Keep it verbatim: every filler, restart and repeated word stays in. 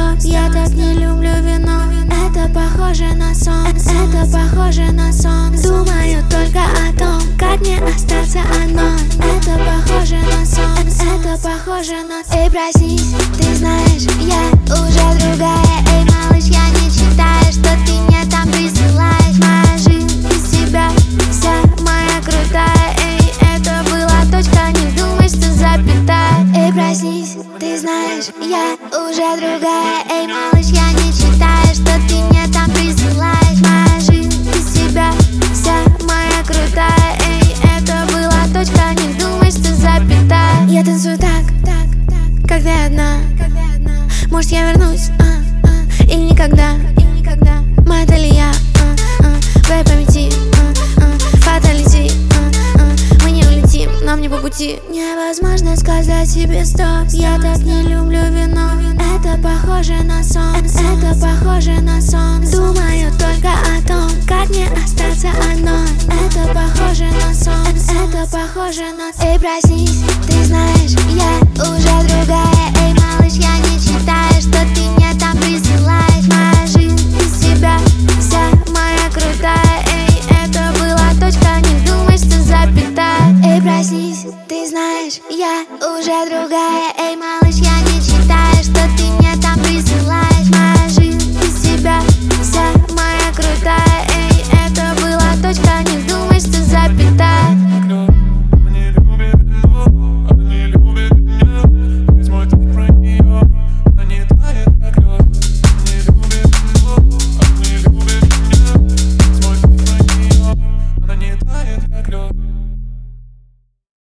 стоп, я так не люблю вино. Это похоже на сон, это похоже на сон. Думаю только о том, как мне остаться одной. Это похоже на сон, это похоже на сон. Эй, проснись, ты знаешь, я уже другая. Эй, малыш, я не считаю, что ты мне там присылаешь. Моя жизнь без тебя вся моя крутая. Эй, это была точка, не думай, что запятая. Эй, проснись, ты знаешь, я уже другая. Эй, малыш, я не считаю, что ты мне там присылаешь. Моя жизнь без тебя вся моя крутая. Эй, это была точка, не думай, что запятая. Я танцую так, так, так, как ты одна. Может, я вернусь, а, а, или никогда, или никогда. Мы это ли я, а, а, в твоей памяти, а, а, фаталити, а, а, мы не улетим, нам не по пути. Невозможно сказать себе стоп, я так не люблю вино. Это похоже на сон, это похоже на сон. Думаю только о том, как мне остаться одной. Это похоже на сон, это похоже на сон. Эй, проснись, ты знаешь, я уже другая. Эй, малыш, я не читаю.